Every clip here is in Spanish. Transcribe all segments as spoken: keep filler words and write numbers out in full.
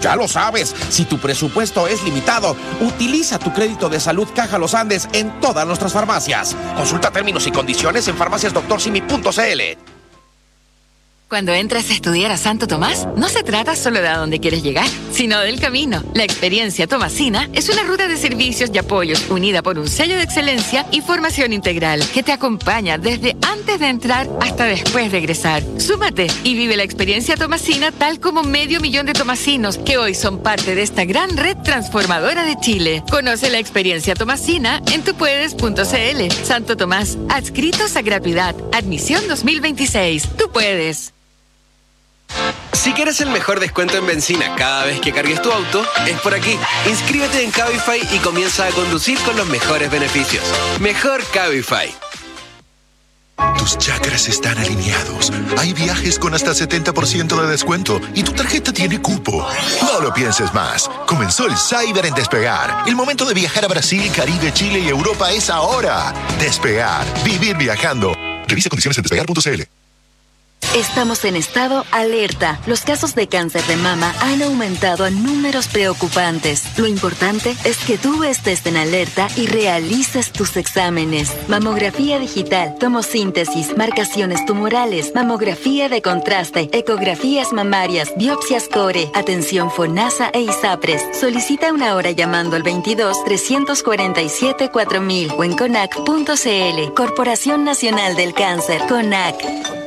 Ya lo sabes, si tu presupuesto es limitado, utiliza tu crédito de salud Caja Los Andes en todas nuestras farmacias. Consulta términos y condiciones en farmacias doctor simi punto c l. Cuando entras a estudiar a Santo Tomás, no se trata solo de a dónde quieres llegar, sino del camino. La experiencia tomasina es una ruta de servicios y apoyos unida por un sello de excelencia y formación integral que te acompaña desde antes de entrar hasta después de egresar. Súmate y vive la experiencia tomasina tal como medio millón de tomasinos que hoy son parte de esta gran red transformadora de Chile. Conoce la experiencia tomasina en tupuedes punto c l. Santo Tomás, adscritos a gratuidad. Admisión dos mil veintiséis. Tú puedes. Si quieres el mejor descuento en benzina cada vez que cargues tu auto, es por aquí. Inscríbete en Cabify y comienza a conducir con los mejores beneficios. Mejor Cabify. Tus chakras están alineados. Hay viajes con hasta setenta por ciento de descuento y tu tarjeta tiene cupo. No lo pienses más. Comenzó el Cyber en Despegar. El momento de viajar a Brasil, Caribe, Chile y Europa es ahora. Despegar. Vivir viajando. Revisa condiciones en despegar punto c l. Estamos en estado alerta. Los casos de cáncer de mama han aumentado a números preocupantes. Lo importante es que tú estés en alerta y realices tus exámenes. Mamografía digital, tomosíntesis, marcaciones tumorales, mamografía de contraste, ecografías mamarias, biopsias core, atención FONASA e ISAPRES. Solicita una hora llamando al veintidós, trescientos cuarenta y siete, cuatro mil o en conac punto c l. Corporación Nacional del Cáncer, CONAC.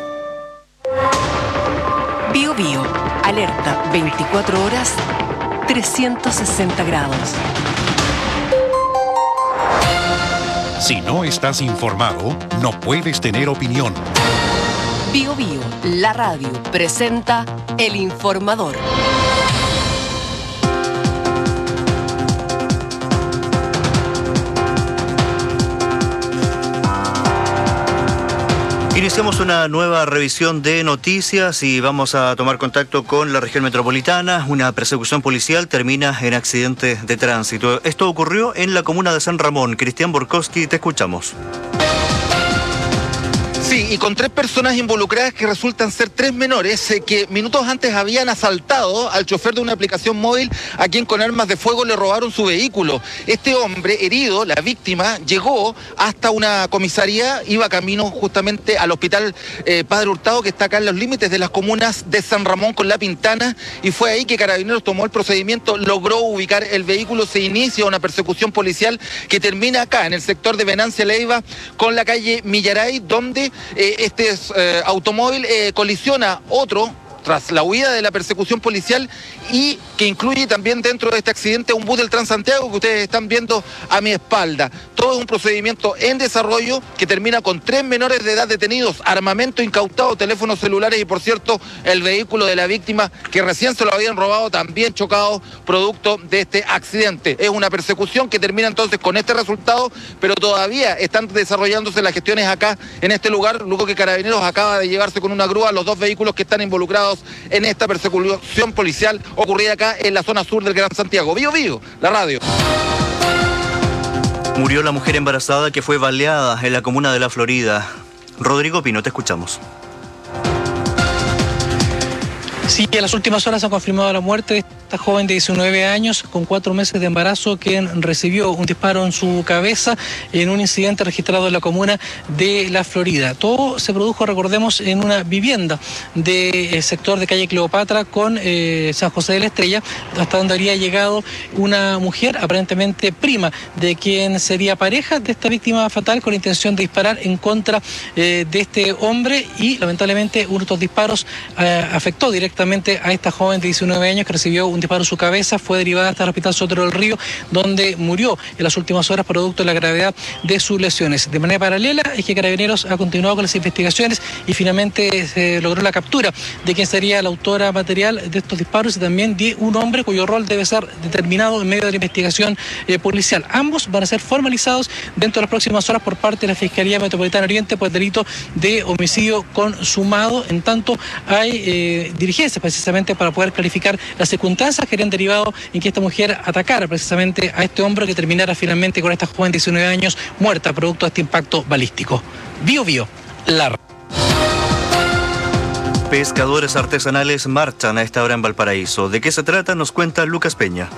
Bio Bio, alerta veinticuatro horas, trescientos sesenta grados. Si no estás informado, no puedes tener opinión. Bio Bio, la radio, presenta El Informador. Iniciamos una nueva revisión de noticias y vamos a tomar contacto con la región metropolitana. Una persecución policial termina en accidente de tránsito. Esto ocurrió en la comuna de San Ramón. Cristian Borkowski, te escuchamos. Sí, y con tres personas involucradas que resultan ser tres menores eh, que minutos antes habían asaltado al chofer de una aplicación móvil a quien con armas de fuego le robaron su vehículo. Este hombre herido, la víctima, llegó hasta una comisaría, iba camino justamente al hospital eh, Padre Hurtado, que está acá en los límites de las comunas de San Ramón con La Pintana, y fue ahí que Carabineros tomó el procedimiento, logró ubicar el vehículo, se inicia una persecución policial que termina acá en el sector de Venancia Leiva con la calle Millaray, donde Eh, este eh, automóvil eh, colisiona otro tras la huida de la persecución policial y que incluye también dentro de este accidente un bus del Transantiago que ustedes están viendo a mi espalda. Todo es un procedimiento en desarrollo que termina con tres menores de edad detenidos, armamento incautado, teléfonos celulares y, por cierto, el vehículo de la víctima que recién se lo habían robado, también chocado producto de este accidente. Es una persecución que termina entonces con este resultado, pero todavía están desarrollándose las gestiones acá en este lugar, luego que Carabineros acaba de llevarse con una grúa los dos vehículos que están involucrados en esta persecución policial ocurrida acá en la zona sur del Gran Santiago. Bio Bio, la radio. Murió la mujer embarazada que fue baleada en la comuna de La Florida. Rodrigo Pino, te escuchamos. Sí, en las últimas horas se ha confirmado la muerte de esta joven de diecinueve años con cuatro meses de embarazo, quien recibió un disparo en su cabeza en un incidente registrado en la comuna de La Florida. Todo se produjo, recordemos, en una vivienda del sector de calle Cleopatra con eh, San José de la Estrella, hasta donde habría llegado una mujer, aparentemente prima de quien sería pareja de esta víctima fatal, con la intención de disparar en contra eh, de este hombre, y lamentablemente uno de estos disparos eh, afectó directamente a esta joven de diecinueve años que recibió un disparo en su cabeza. Fue derivada hasta el Hospital Sotero del Río, donde murió en las últimas horas producto de la gravedad de sus lesiones. De manera paralela es que Carabineros ha continuado con las investigaciones y finalmente se logró la captura de quien sería la autora material de estos disparos y también de un hombre cuyo rol debe ser determinado en medio de la investigación eh, policial. Ambos van a ser formalizados dentro de las próximas horas por parte de la Fiscalía Metropolitana Oriente por delito de homicidio consumado. En tanto, hay eh, diligencias precisamente para poder clarificar las circunstancias que habrían derivado en que esta mujer atacara precisamente a este hombre, que terminara finalmente con esta joven de diecinueve años muerta producto de este impacto balístico. Bio Bio, la Pescadores artesanales marchan a esta hora en Valparaíso. ¿De qué se trata? Nos cuenta Lucas Peña.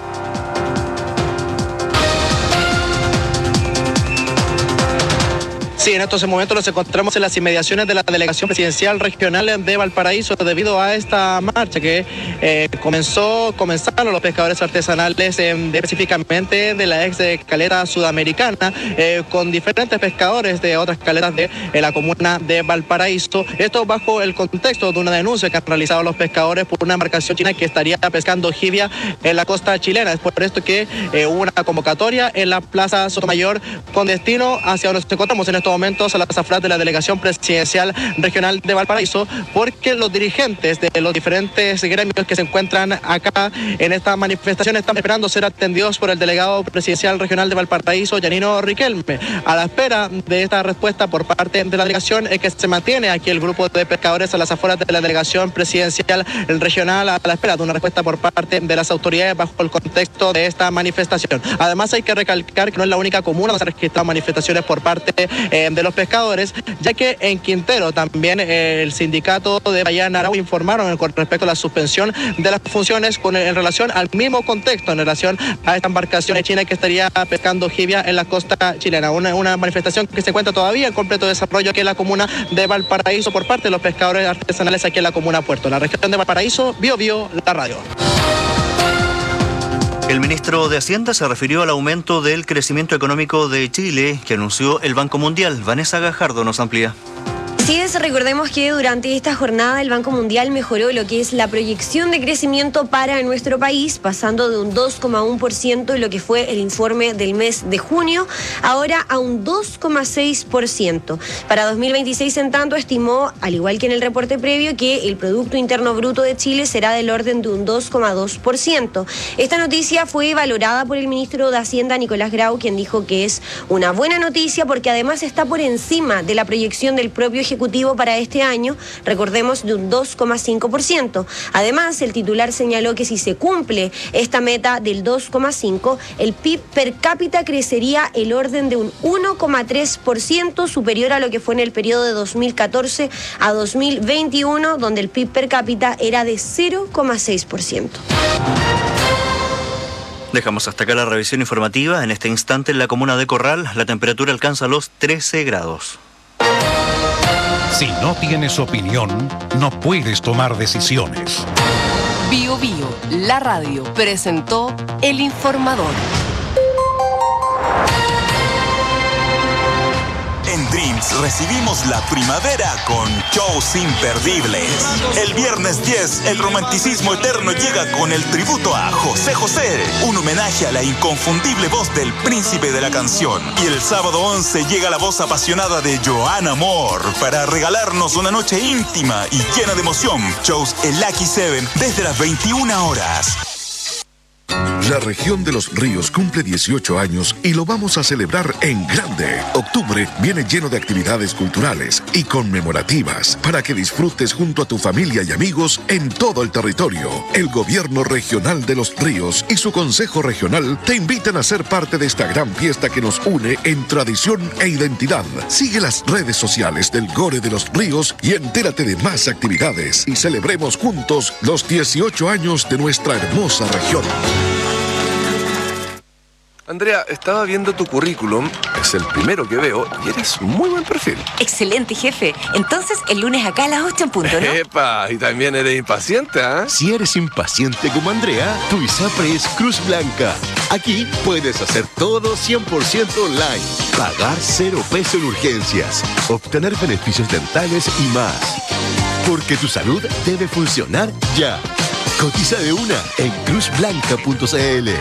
Sí, en estos momentos nos encontramos en las inmediaciones de la Delegación Presidencial Regional de Valparaíso debido a esta marcha que eh, comenzó, comenzaron los pescadores artesanales eh, específicamente de la ex caleta sudamericana eh, con diferentes pescadores de otras caletas de eh, la comuna de Valparaíso. Esto bajo el contexto de una denuncia que han realizado los pescadores por una embarcación china que estaría pescando jibia en la costa chilena. Es por esto que eh, hubo una convocatoria en la Plaza Sotomayor con destino hacia donde nos encontramos en estos momentos a las afueras de la Delegación Presidencial Regional de Valparaíso, porque los dirigentes de los diferentes gremios que se encuentran acá en esta manifestación están esperando ser atendidos por el delegado presidencial regional de Valparaíso, Yanino Riquelme. A la espera de esta respuesta por parte de la delegación es que se mantiene aquí el grupo de pescadores a las afueras de la Delegación Presidencial Regional a la espera de una respuesta por parte de las autoridades bajo el contexto de esta manifestación. Además hay que recalcar que no es la única comuna donde se han registrado manifestaciones por parte eh, de los pescadores, ya que en Quintero también eh, el sindicato de Bahía Arau informaron con respecto a la suspensión de las funciones con, en relación al mismo contexto, en relación a esta embarcación china que estaría pescando jibia en la costa chilena. Una, una manifestación que se encuentra todavía en completo desarrollo aquí en la comuna de Valparaíso por parte de los pescadores artesanales aquí en la comuna Puerto. La región de Valparaíso, Bio Bio, la radio. El ministro de Hacienda se refirió al aumento del crecimiento económico de Chile que anunció el Banco Mundial. Vanessa Gajardo nos amplía. Así es, recordemos que durante esta jornada el Banco Mundial mejoró lo que es la proyección de crecimiento para nuestro país, pasando de un dos coma uno por ciento en lo que fue el informe del mes de junio, ahora a un dos coma seis por ciento. Para dos mil veintiséis, en tanto, estimó, al igual que en el reporte previo, que el Producto Interno Bruto de Chile será del orden de un dos coma dos por ciento. Esta noticia fue valorada por el ministro de Hacienda, Nicolás Grau, quien dijo que es una buena noticia porque además está por encima de la proyección del propio Ejecutivo para este año, recordemos, de un dos coma cinco por ciento. Además, el titular señaló que si se cumple esta meta del dos coma cinco, el P I B per cápita crecería el orden de un uno coma tres por ciento, superior a lo que fue en el periodo de dos mil catorce a dos mil veintiuno, donde el P I B per cápita era de cero coma seis por ciento. Dejamos hasta acá la revisión informativa. En este instante, en la comuna de Corral, la temperatura alcanza los trece grados. Si no tienes opinión, no puedes tomar decisiones. Bio Bio, la radio, presentó El Informador. En Dreams recibimos la primavera con shows imperdibles. El viernes diez, el romanticismo eterno llega con el tributo a José José, un homenaje a la inconfundible voz del príncipe de la canción. Y el sábado once llega la voz apasionada de Joan Amor para regalarnos una noche íntima y llena de emoción. Shows en Lucky Seven desde las veintiuna horas. La región de los ríos cumple dieciocho años y lo vamos a celebrar en grande. Octubre viene lleno de actividades culturales y conmemorativas para que disfrutes junto a tu familia y amigos en todo el territorio. El Gobierno Regional de los Ríos y su Consejo Regional te invitan a ser parte de esta gran fiesta que nos une en tradición e identidad. Sigue las redes sociales del Gore de los Ríos y entérate de más actividades y celebremos juntos los dieciocho años de nuestra hermosa región. Andrea, estaba viendo tu currículum, es el primero que veo y eres muy buen perfil. Excelente, jefe. Entonces, el lunes acá a las ocho en punto, ¿no? ¡Epa! Y también eres impaciente, ¿ah? ¿eh? Si eres impaciente como Andrea, tu ISAPRE es Cruz Blanca. Aquí puedes hacer todo cien por ciento online, pagar cero peso en urgencias, obtener beneficios dentales y más. Porque tu salud debe funcionar ya. Cotiza de una en cruz blanca punto c l.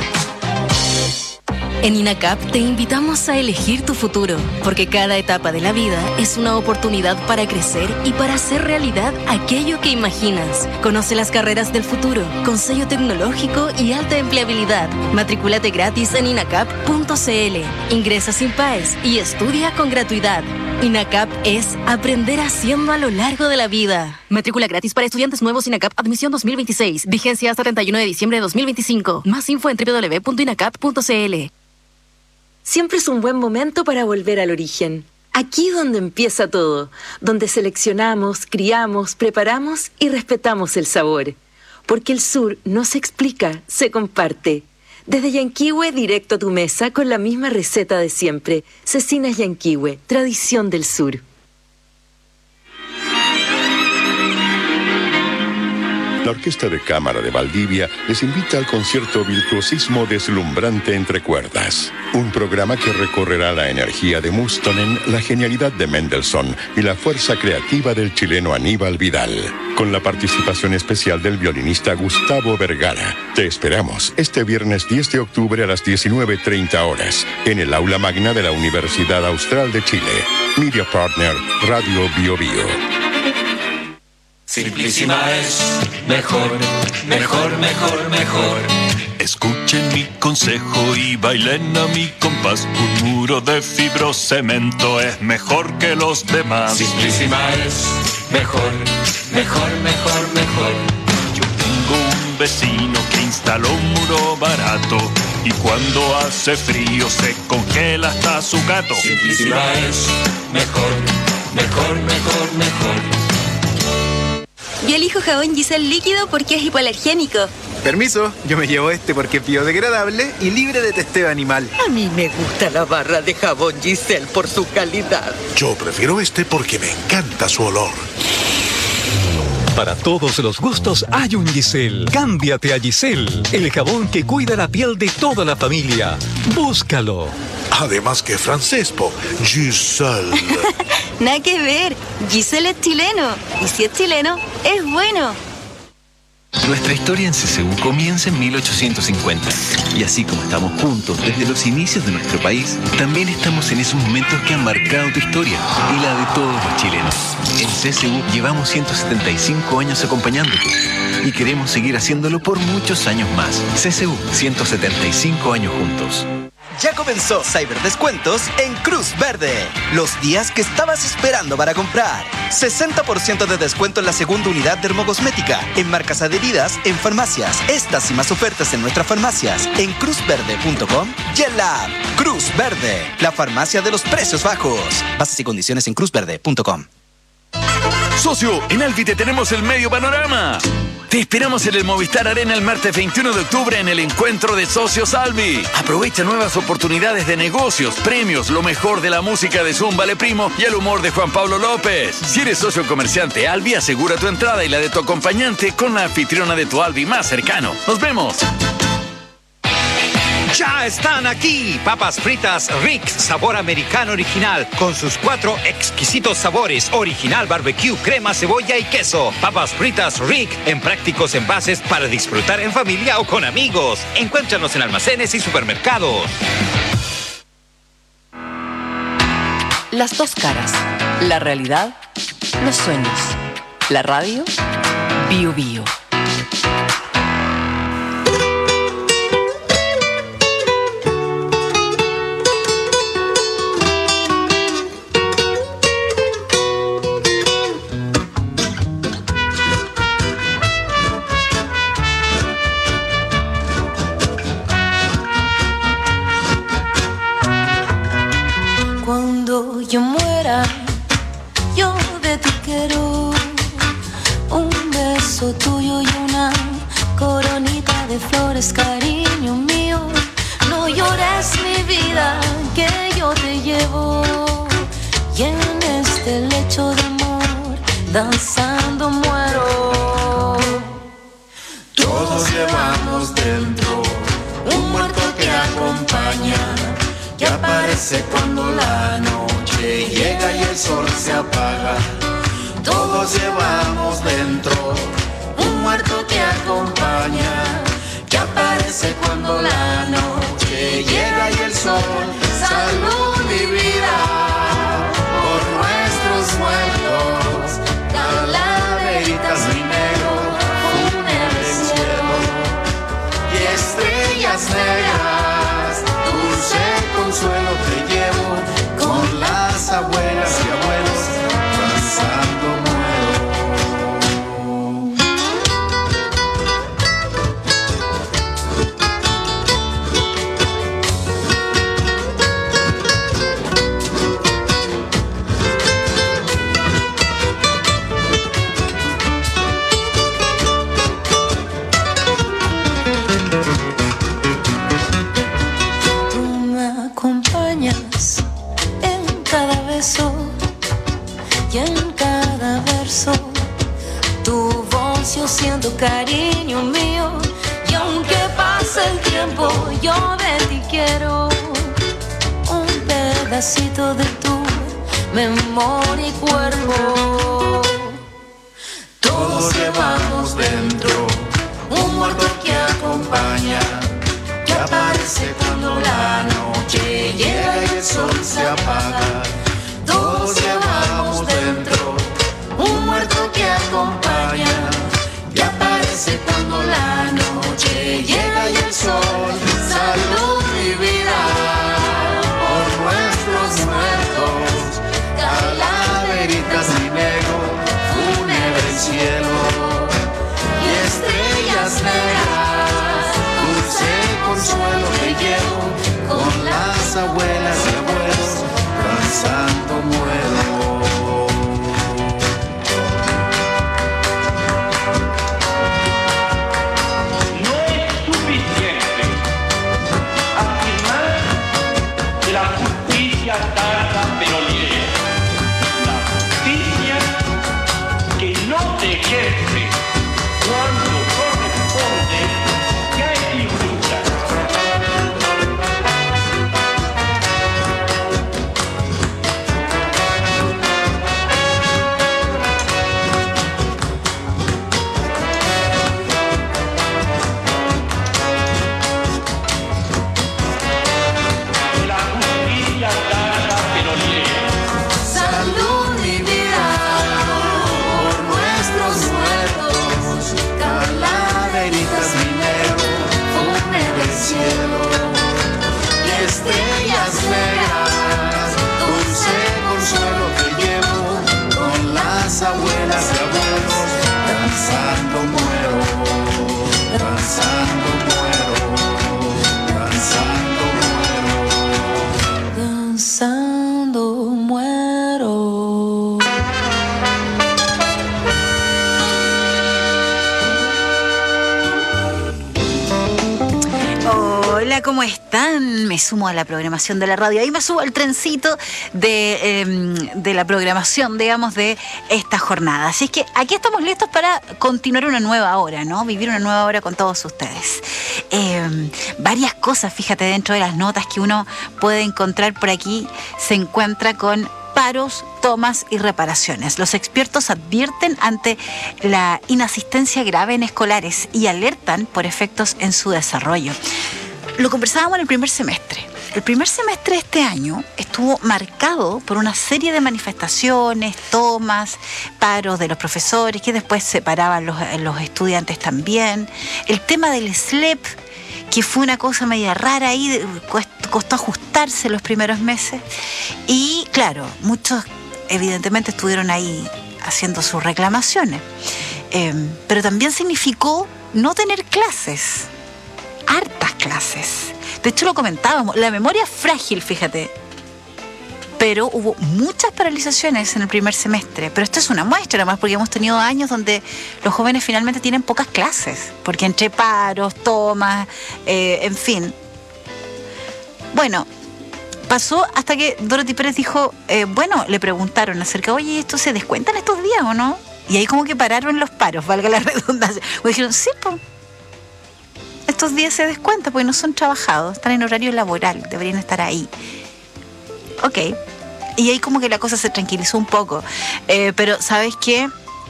En INACAP te invitamos a elegir tu futuro, porque cada etapa de la vida es una oportunidad para crecer y para hacer realidad aquello que imaginas. Conoce las carreras del futuro, con sello tecnológico y alta empleabilidad. Matricúlate gratis en inacap punto c l. Ingresa sin P A E S y estudia con gratuidad. INACAP es aprender haciendo a lo largo de la vida. Matrícula gratis para estudiantes nuevos INACAP Admisión dos mil veintiséis. Vigencia hasta treinta y uno de diciembre de dos mil veinticinco. Más info en doble u doble u doble u punto inacap punto c l. Siempre es un buen momento para volver al origen. Aquí donde empieza todo, donde seleccionamos, criamos, preparamos y respetamos el sabor. Porque el sur no se explica, se comparte. Desde Yanquihue directo a tu mesa con la misma receta de siempre. Cecinas Yanquihue, tradición del sur. La Orquesta de Cámara de Valdivia les invita al concierto Virtuosismo Deslumbrante entre Cuerdas, un programa que recorrerá la energía de Mustonen, la genialidad de Mendelssohn y la fuerza creativa del chileno Aníbal Vidal, con la participación especial del violinista Gustavo Vergara. Te esperamos este viernes diez de octubre a las diecinueve treinta horas en el aula magna de la Universidad Austral de Chile. Media Partner Radio Bio Bio. Simplísima es mejor, mejor, mejor, mejor. Escuchen mi consejo y bailen a mi compás. Un muro de fibrocemento es mejor que los demás. Simplísima es mejor, mejor, mejor, mejor. Yo tengo un vecino que instaló un muro barato y cuando hace frío se congela hasta su gato. Simplísima es mejor, mejor, mejor, mejor. Yo elijo jabón Giselle líquido porque es hipoalergénico. Permiso, yo me llevo este porque es biodegradable y libre de testeo animal. A mí me gusta la barra de jabón Giselle por su calidad. Yo prefiero este porque me encanta su olor. Para todos los gustos hay un Giselle. Cámbiate a Giselle, el jabón que cuida la piel de toda la familia. Búscalo. Además que francés, po. Giselle. Nada que ver. Giselle es chileno. Y si es chileno, es bueno. Nuestra historia en C C U comienza en mil ochocientos cincuenta. Y así como estamos juntos desde los inicios de nuestro país, también estamos en esos momentos que han marcado tu historia y la de todos los chilenos. En C C U llevamos ciento setenta y cinco años acompañándote y queremos seguir haciéndolo por muchos años más. C C U, ciento setenta y cinco años juntos. Ya comenzó Cyberdescuentos en Cruz Verde. Los días que estabas esperando para comprar. sesenta por ciento de descuento en la segunda unidad dermocosmética, en marcas adheridas, en farmacias. Estas y más ofertas en nuestras farmacias, en cruz verde punto com y en la app. Cruz Verde, la farmacia de los precios bajos. Bases y condiciones en cruz verde punto com. Socio, en Alvi te tenemos el medio panorama. Te esperamos en el Movistar Arena el martes veintiuno de octubre en el encuentro de Socios Alvi. Aprovecha nuevas oportunidades de negocios, premios, lo mejor de la música de Zumba Le Primo y el humor de Juan Pablo López. Si eres socio comerciante Alvi, asegura tu entrada y la de tu acompañante con la anfitriona de tu Alvi más cercano. ¡Nos vemos! Ya están aquí, papas fritas Rick, sabor americano original, con sus cuatro exquisitos sabores, original, barbecue, crema, cebolla y queso. Papas fritas Rick, en prácticos envases para disfrutar en familia o con amigos. Encuéntranos en almacenes y supermercados. Las dos caras, la realidad, los sueños. La radio, Bio Bio. Yo muera, yo de ti quiero un beso tuyo y una coronita de flores, cariño mío. No llores mi vida, que yo te llevo. Y en este lecho de amor, danzando muero. Todos llevamos dentro un muerto que acompaña, que aparece cuando la noche llega y el sol se apaga. Todos llevamos dentro un muerto que acompaña, que aparece cuando la noche llega y el sol. Salud mi vida por nuestros muertos, calaveritas minero, funen el cielo y estrellas negras. Dulce consuelo te llevo con las abuelas y abuelos danzando muero. pasa el tiempo, yo de ti quiero un pedacito de tu memoria y cuerpo. Todos llevamos dentro un muerto que acompaña, que aparece cuando la noche llega y el sol se apaga. Todos llevamos dentro un muerto que acompaña, que aparece cuando la noche llega y el sol. Salud y vida por nuestros muertos, calaveritas y negro, fúnebre cielo y estrellas negras. Dulce consuelo que llevo con las abuelas y abuelos, danzando muero. Abuelas y abuelos, danzando muero, danzando muero, danzando muero, danzando muero. Hola, ¿cómo están? Me sumo a la programación de la radio. Ahí me subo al trencito de, eh, de la programación, digamos, de esta jornada. Así es que aquí estamos listos para continuar una nueva hora, ¿no? Vivir una nueva hora con todos ustedes. Eh, varias cosas, fíjate, dentro de las notas que uno puede encontrar por aquí, se encuentra con paros, tomas y reparaciones. Los expertos advierten ante la inasistencia grave en escolares y alertan por efectos en su desarrollo. Lo conversábamos en el primer semestre. El primer semestre de este año estuvo marcado por una serie de manifestaciones, tomas, paros de los profesores, que después separaban los, los estudiantes también. El tema del S L E P, que fue una cosa media rara ahí, costó ajustarse los primeros meses. Y claro, muchos evidentemente estuvieron ahí haciendo sus reclamaciones. Eh, pero también significó no tener clases. Hartas clases. De hecho, lo comentábamos, la memoria es frágil, fíjate. Pero hubo muchas paralizaciones en el primer semestre. Pero esto es una muestra, además, porque hemos tenido años donde los jóvenes finalmente tienen pocas clases. Porque entre paros, tomas, eh, en fin. Bueno, pasó hasta que Dorothy Pérez dijo, eh, bueno, le preguntaron acerca, oye, ¿esto se descuentan estos días o no? Y ahí como que pararon los paros, valga la redundancia. O dijeron, sí, pues. Estos días se descuentan porque no son trabajados, están en horario laboral, deberían estar ahí. Ok. Y ahí como que la cosa se tranquilizó un poco. Eh, pero, ¿sabes qué?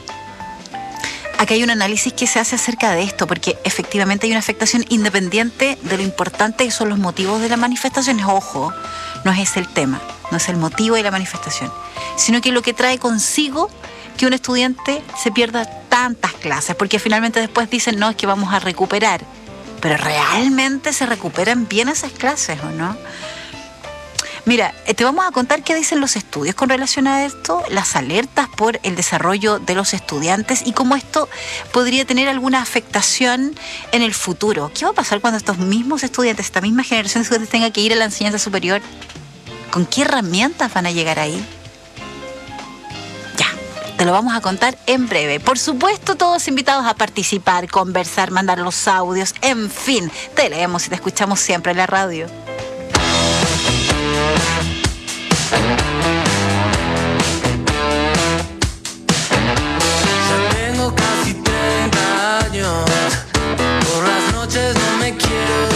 Acá hay un análisis que se hace acerca de esto, porque efectivamente hay una afectación independiente de lo importante que son los motivos de las manifestaciones. Ojo, no es ese el tema, no es el motivo de la manifestación, sino que lo que trae consigo que un estudiante se pierda tantas clases, porque finalmente después dicen, no, es que vamos a recuperar. Pero ¿realmente se recuperan bien esas clases o no? Mira, te vamos a contar qué dicen los estudios con relación a esto, las alertas por el desarrollo de los estudiantes y cómo esto podría tener alguna afectación en el futuro. ¿Qué va a pasar cuando estos mismos estudiantes, esta misma generación de estudiantes tenga que ir a la enseñanza superior? ¿Con qué herramientas van a llegar ahí? Te lo vamos a contar en breve. Por supuesto, todos invitados a participar, conversar, mandar los audios, en fin, te leemos y te escuchamos siempre en la radio. Ya tengo casi treinta años, por las noches no me quiero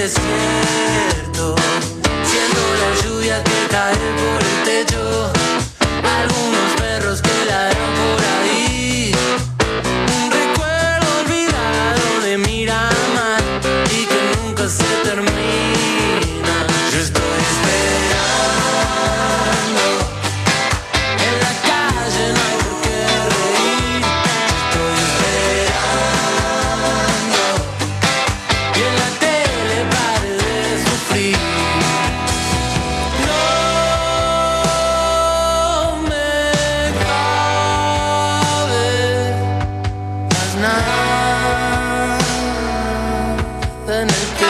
desierto, siendo la lluvia que cae por el techo, algunos perros que ladran por ahí, un recuerdo olvidado de Miramar y que nunca se termina. Yo estoy esperando, en la calle no hay por qué reír. Yo estoy esperando, y en la tele pare de sufrir. No me cabe más nada en el pecho.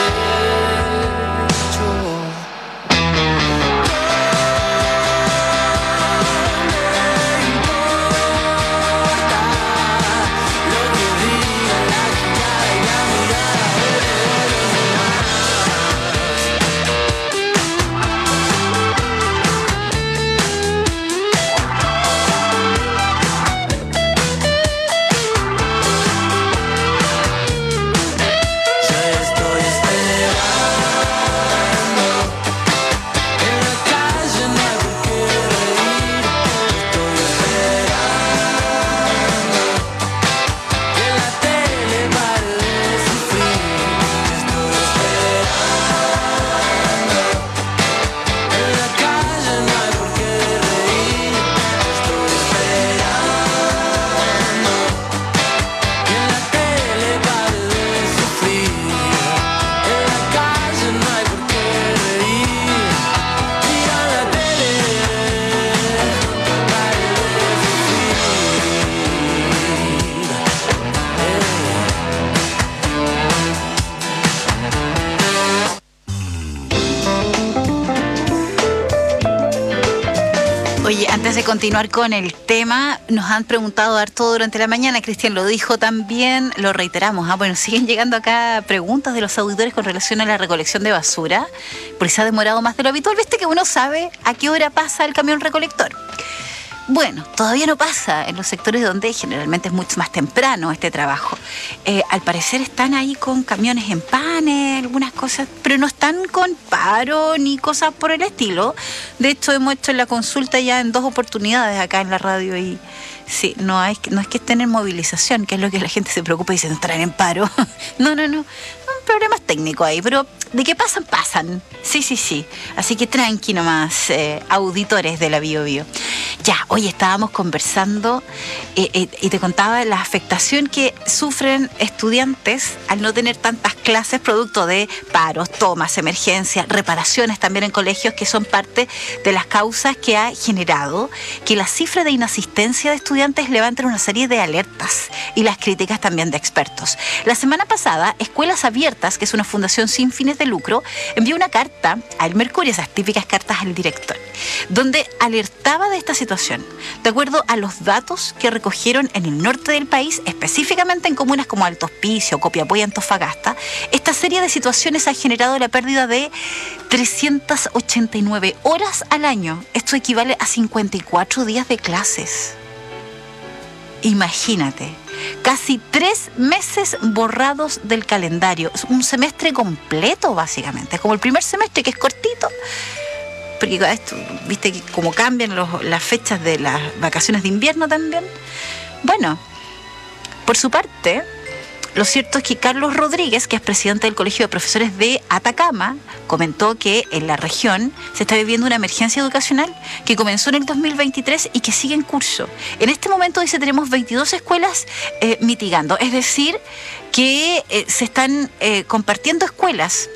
Oye, antes de continuar con el tema, nos han preguntado harto durante la mañana, Cristian lo dijo también, lo reiteramos, ¿ah? Bueno, siguen llegando acá preguntas de los auditores con relación a la recolección de basura, porque se ha demorado más de lo habitual. Viste que uno sabe a qué hora pasa el camión recolector. Bueno, todavía no pasa en los sectores donde generalmente es mucho más temprano este trabajo. Eh, al parecer están ahí con camiones en panes, algunas cosas, pero no están con paro ni cosas por el estilo. De hecho, hemos hecho la consulta ya en dos oportunidades acá en la radio y sí, no, hay, no es que estén en movilización, que es lo que la gente se preocupa y dice, no estarán en paro. No, no, no. Problemas técnicos ahí, pero de qué pasan, pasan. Sí, sí, sí. Así que tranqui nomás, eh, auditores de la Bio Bio. Ya, hoy estábamos conversando eh, eh, y te contaba la afectación que sufren estudiantes al no tener tantas clases producto de paros, tomas, emergencias, reparaciones también en colegios, que son parte de las causas que ha generado que la cifra de inasistencia de estudiantes levanten una serie de alertas y las críticas también de expertos. La semana pasada, Escuelas Abiertas, que es una fundación sin fines de lucro, envió una carta al Mercurio, esas típicas cartas al director, donde alertaba de esta situación. De acuerdo a los datos que recogieron en el norte del país, específicamente en comunas como Alto Hospicio, Copiapó y Antofagasta, esta serie de situaciones ha generado la pérdida de trescientas ochenta y nueve horas al año. Esto equivale a cincuenta y cuatro días de clases. Imagínate, casi tres meses borrados del calendario, un semestre completo básicamente, como el primer semestre que es cortito, porque esto, viste que como cambian los, las fechas de las vacaciones de invierno también. Bueno, por su parte, lo cierto es que Carlos Rodríguez, que es presidente del Colegio de Profesores de Atacama, comentó que en la región se está viviendo una emergencia educacional que comenzó en el dos mil veintitrés y que sigue en curso. En este momento, dice, tenemos veintidós escuelas eh, mitigando, es decir, que eh, se están eh, compartiendo escuelas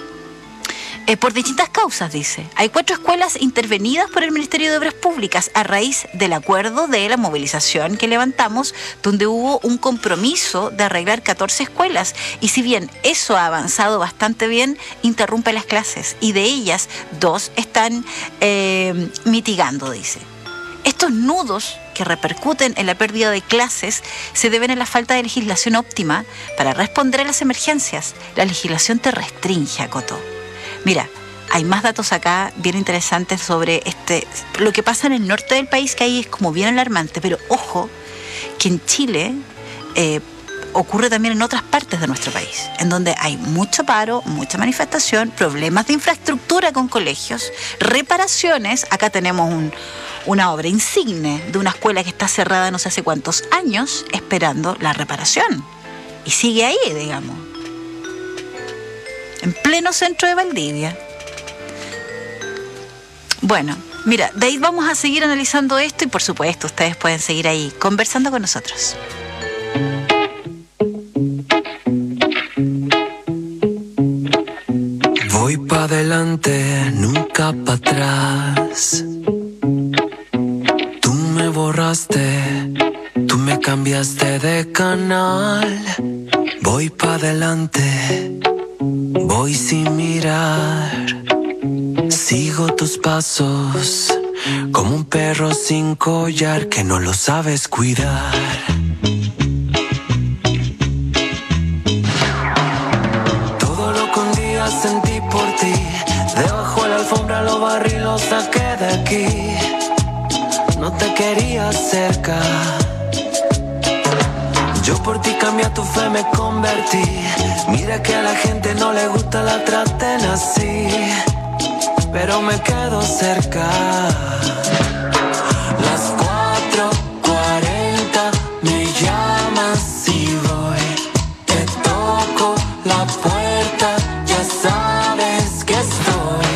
Eh, por distintas causas, dice. Hay cuatro escuelas intervenidas por el Ministerio de Obras Públicas a raíz del acuerdo de la movilización que levantamos, donde hubo un compromiso de arreglar catorce escuelas. Y si bien eso ha avanzado bastante bien, interrumpe las clases. Y de ellas, dos están eh, mitigando, dice. Estos nudos que repercuten en la pérdida de clases se deben a la falta de legislación óptima para responder a las emergencias. La legislación te restringe, Coto. Mira, hay más datos acá bien interesantes sobre este lo que pasa en el norte del país, que ahí es como bien alarmante, pero ojo, que en Chile, eh, ocurre también en otras partes de nuestro país, en donde hay mucho paro, mucha manifestación, problemas de infraestructura con colegios, reparaciones. Acá tenemos un, una obra insigne de una escuela que está cerrada no sé hace cuántos años esperando la reparación. Y sigue ahí, digamos, en pleno centro de Valdivia. Bueno, mira, de ahí vamos a seguir analizando esto y por supuesto ustedes pueden seguir ahí conversando con nosotros. Voy pa' adelante, nunca pa' atrás. Tú me borraste, tú me cambiaste de canal. Voy pa' adelante, voy sin mirar. Sigo tus pasos, como un perro sin collar que no lo sabes cuidar. Todo lo que un día sentí por ti, debajo de la alfombra lo barrí, lo saqué de aquí. No te quería cerca, yo por ti cambié tu fe, me convertí. Mira que a la gente no le gusta, la traten así, pero me quedo cerca. Las cuatro cuarenta me llamas y voy. Te toco la puerta, ya sabes que estoy.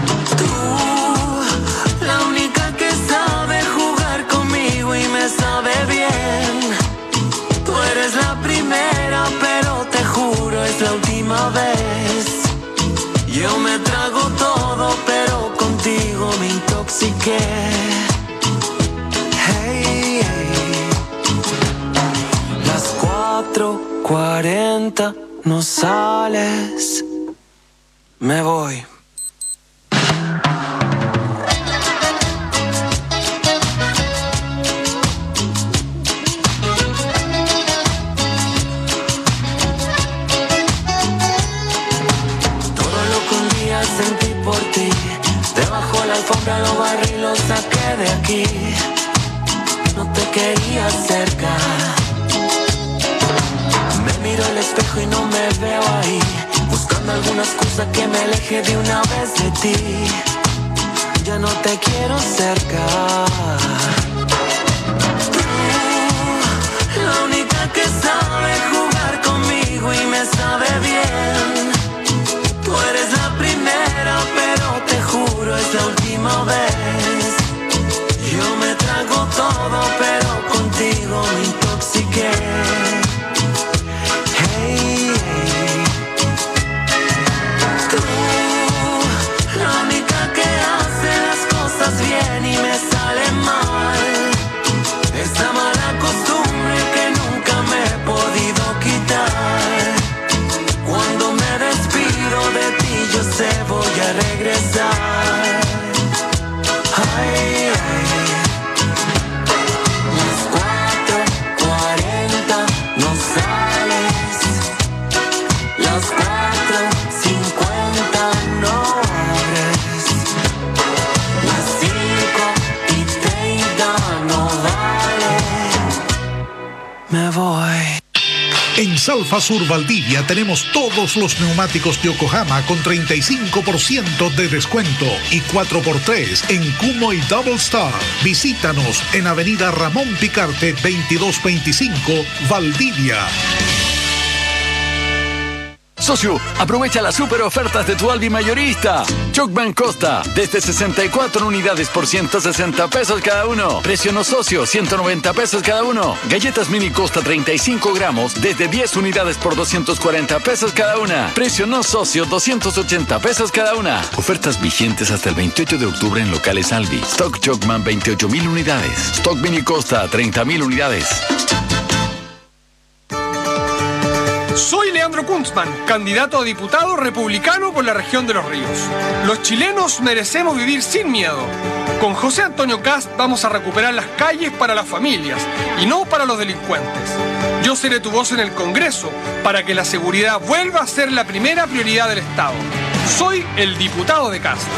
Tú, la única que sabe jugar conmigo y me sabe bien. Tú eres la primera, pero te juro es la última vez. Yo me trago todo, pero contigo me intoxiqué. Hey, hey. Las cuatro cuarenta no sales, me voy. Sentí por ti, debajo de la alfombra lo barrí, lo saqué de aquí. No te quería cerca, me miro al espejo y no me veo ahí, buscando alguna excusa que me aleje de una vez de ti. Ya no te quiero cerca. Tú, la única que sabe jugar conmigo y me sabe bien. Tú eres la primera, pero te juro es la última vez. Yo me trago todo, pero contigo me intoxiqué. Hey, hey. Tú, la única que hace las cosas bien y me sale mal. Esa mala costumbre que nunca me he podido quitar. Cuando me despido de ti, yo sé voy a regresar. Ay, ay. Las cuatro cuarenta no sales. Las cuatro cincuenta no abres. Las cinco y treinta no vale. Me voy. En Salfa Sur Valdivia tenemos todos los neumáticos Yokohama con treinta y cinco por ciento de descuento y cuatro por tres en Kumho y Double Star. Visítanos en Avenida Ramón Picarte veintidós veinticinco, Valdivia. Socio, aprovecha las super ofertas de tu Albi mayorista. Chocman Costa, desde sesenta y cuatro unidades por ciento sesenta pesos cada uno. Precio no socio, ciento noventa pesos cada uno. Galletas Mini Costa treinta y cinco gramos, desde diez unidades por doscientos cuarenta pesos cada una. Precio no socio, doscientos ochenta pesos cada una. Ofertas vigentes hasta el veintiocho de octubre en locales Albi. Stock Chocman veintiocho mil unidades. Stock Mini Costa treinta mil unidades. Soy Leandro Kuntzman, candidato a diputado republicano por la región de Los Ríos. Los chilenos merecemos vivir sin miedo. Con José Antonio Kast vamos a recuperar las calles para las familias y no para los delincuentes. Yo seré tu voz en el Congreso para que la seguridad vuelva a ser la primera prioridad del Estado. Soy el diputado de Kast.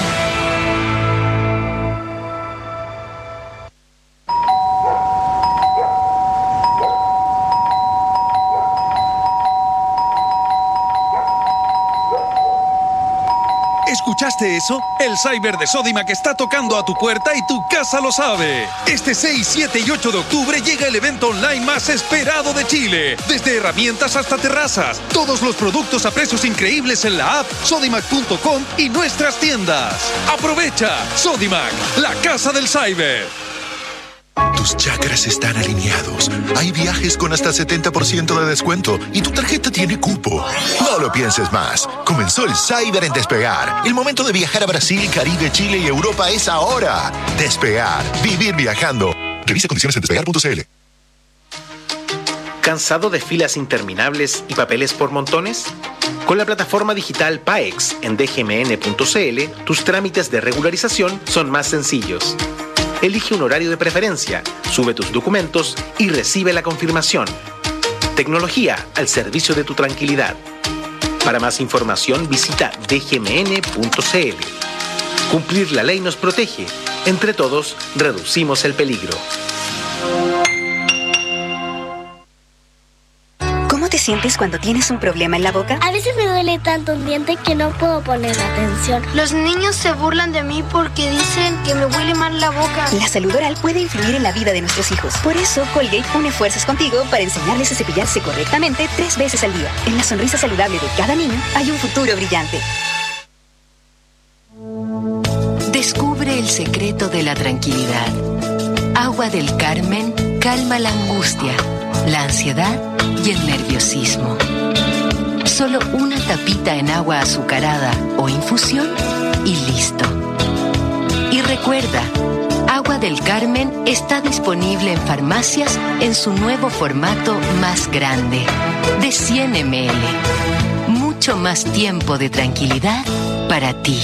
¿Escuchaste eso? El Cyber de Sodimac está tocando a tu puerta y tu casa lo sabe. Este seis, siete y ocho de octubre llega el evento online más esperado de Chile. Desde herramientas hasta terrazas. Todos los productos a precios increíbles en la app sodimac punto com y nuestras tiendas. Aprovecha. Sodimac, la casa del cyber. Tus chakras están alineados. Hay viajes con hasta setenta por ciento de descuento y tu tarjeta tiene cupo. No lo pienses más. Comenzó el Cyber en Despegar. El momento de viajar a Brasil, Caribe, Chile y Europa es ahora. Despegar. Vivir viajando. Revisa condiciones en despegar punto c l. ¿Cansado de filas interminables y papeles por montones? Con la plataforma digital PAEX en d g m n punto c l, tus trámites de regularización son más sencillos. Elige un horario de preferencia, sube tus documentos y recibe la confirmación. Tecnología al servicio de tu tranquilidad. Para más información visita d g m n punto c l. Cumplir la ley nos protege. Entre todos, reducimos el peligro. ¿Cómo te sientes cuando tienes un problema en la boca? A veces me duele tanto un diente que no puedo poner atención. Los niños se burlan de mí porque dicen que me huele mal la boca. La salud oral puede influir en la vida de nuestros hijos. Por eso, Colgate une fuerzas contigo para enseñarles a cepillarse correctamente tres veces al día. En la sonrisa saludable de cada niño hay un futuro brillante. Descubre el secreto de la tranquilidad. Agua del Carmen calma la angustia, la ansiedad y el nerviosismo. Solo una tapita en agua azucarada o infusión y listo. Y recuerda, Agua del Carmen está disponible en farmacias en su nuevo formato más grande, de cien mililitros. Mucho más tiempo de tranquilidad para ti.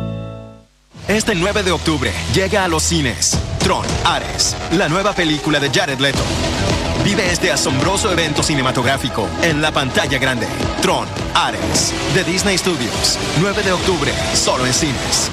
Este nueve de octubre llega a los cines Tron, Ares, la nueva película de Jared Leto. Vive este asombroso evento cinematográfico en la pantalla grande. Tron, Ares, de Disney Studios. nueve de octubre, solo en cines.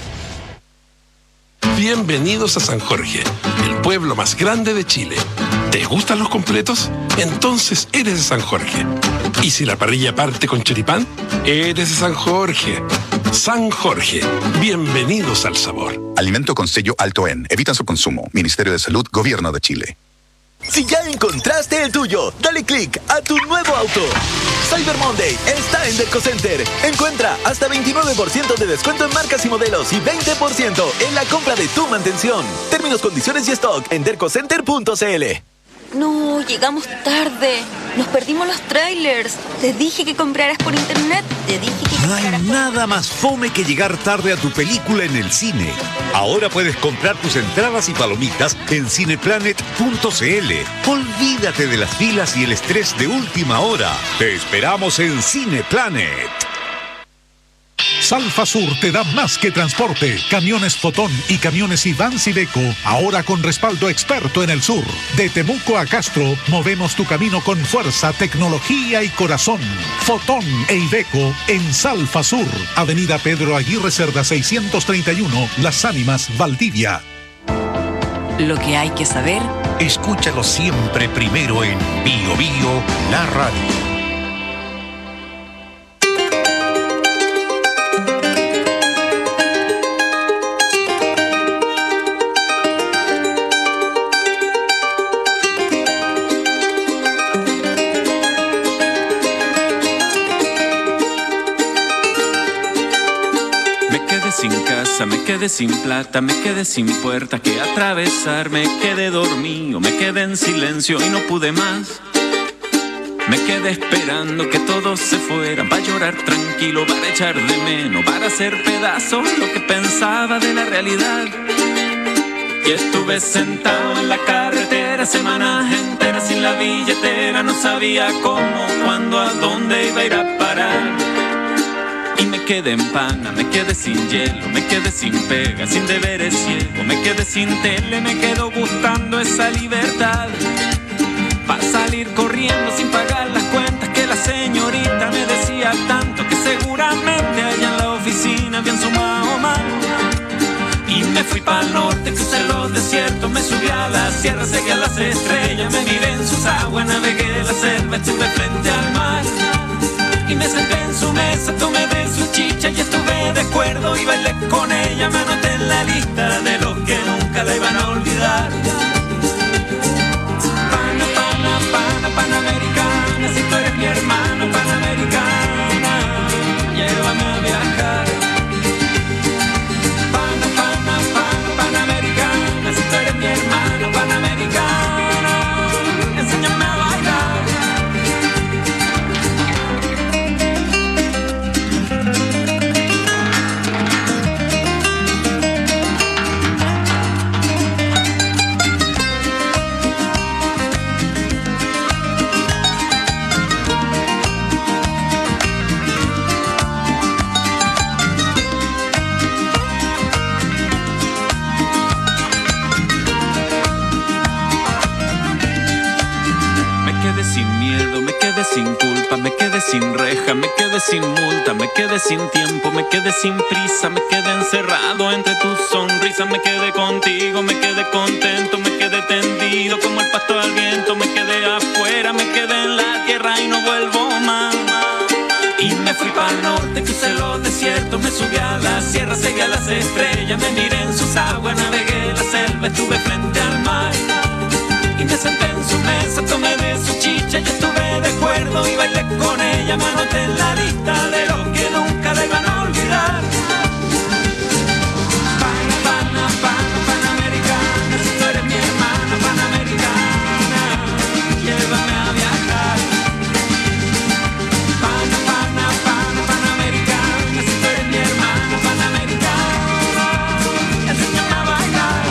Bienvenidos a San Jorge, el pueblo más grande de Chile. ¿Te gustan los completos? Entonces eres de San Jorge. ¿Y si la parrilla parte con choripán? Eres de San Jorge. San Jorge, bienvenidos al sabor. Alimento con sello alto en. Evitan su consumo. Ministerio de Salud, Gobierno de Chile. Si ya encontraste el tuyo, dale click a tu nuevo auto. Cyber Monday está en Derco Center. Encuentra hasta veintinueve por ciento de descuento en marcas y modelos y veinte por ciento en la compra de tu mantención. Términos, condiciones y stock en derco center punto c l. No, llegamos tarde. Nos perdimos los trailers. Te dije que compraras por internet. Te dije que No hay nada más fome que llegar tarde a tu película en el cine. Ahora puedes comprar tus entradas y palomitas en cineplanet punto c l. Olvídate de las filas y el estrés de última hora. Te esperamos en Cineplanet. Salfa Sur te da más que transporte. Camiones Fotón y camiones Ivans Iveco, ahora con respaldo experto en el sur. De Temuco a Castro, movemos tu camino con fuerza, tecnología y corazón. Fotón e Iveco en Salfa Sur, Avenida Pedro Aguirre Cerda seiscientos treinta y uno, Las Ánimas, Valdivia. Lo que hay que saber, escúchalo siempre primero en Bio Bio, la radio. Me quedé sin plata, me quedé sin puerta que atravesar, me quedé dormido, me quedé en silencio y no pude más. Me quedé esperando que todos se fueran para llorar tranquilo, para echar de menos, para hacer pedazos lo que pensaba de la realidad. Y estuve sentado en la carretera semanas enteras sin la billetera, no sabía cómo, cuándo, a dónde iba a ir a parar. Y me quedé en pana, me quedé sin hielo, me quedé sin pega, sin deberes ciego, me quedé sin tele, me quedo gustando esa libertad. Pa' salir corriendo sin pagar las cuentas que la señorita me decía tanto, que seguramente allá en la oficina habían sumado mal. Y me fui pa'l norte, crucé los desiertos, me subí a la sierra, seguí a las estrellas, me miré en sus aguas, navegué la selva, estuve frente al mar. Y me senté en su mesa, tomé de su chicha y estuve de acuerdo, iba sin reja, me quedé sin multa, me quedé sin tiempo, me quedé sin prisa, me quedé encerrado entre tus sonrisas, me quedé contigo, me quedé contento, me quedé tendido como el pasto al viento, me quedé afuera, me quedé en la tierra y no vuelvo más. Y me fui para el norte, crucé los desiertos, me subí a la sierra, seguí a las estrellas, me miré en sus aguas, navegué la selva, estuve frente al mar. Y me senté en su mesa, tomé de su chicha y estuve de acuerdo y bailé con ella, me anoté en la lista de los que nunca deban olvidar. Pana, pana, pana, panamericana, si tú eres mi hermana panamericana, llévame a viajar. Pana, pana, pana, panamericana, si tú eres mi hermana panamericana, enséñame a bailar.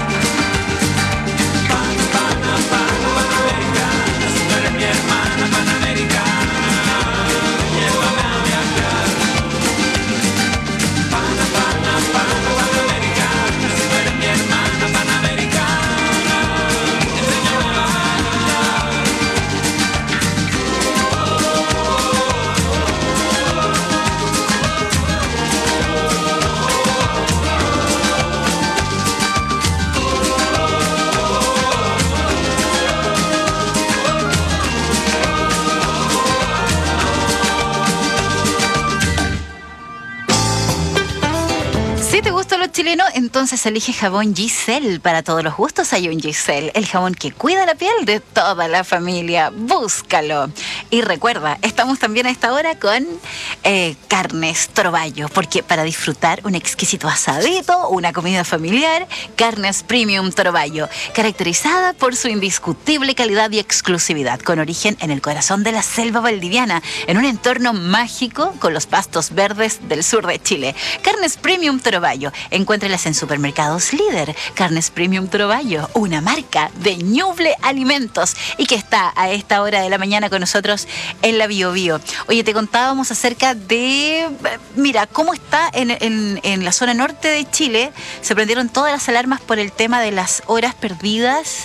Pana, pana, pana, panamericana, si tú eres mi hermana panamericana, llévame a viajar. Pana, pana, pana, panamericana, si tú eres mi hermana panamericana, enséñame a bailar. Si te gusta lo chileno, entonces elige jabón Giselle. Para todos los gustos hay un Giselle, el jabón que cuida la piel de toda la familia. Búscalo. Y recuerda, estamos también a esta hora con eh, Carnes Trovallo, porque para disfrutar un exquisito asadito, una comida familiar, Carnes Premium Trovallo, caracterizada por su indiscutible calidad y exclusividad, con origen en el corazón de la selva valdiviana, en un entorno mágico con los pastos verdes del sur de Chile. Carnes Premium Trovallo, encuéntrelas en supermercados Líder. Carnes Premium Trovallo, una marca de Ñuble Alimentos y que está a esta hora de la mañana con nosotros en la Bio Bio. Oye, te contábamos acerca de, mira, cómo está en, en, en la zona norte de Chile. Se prendieron todas las alarmas por el tema de las horas perdidas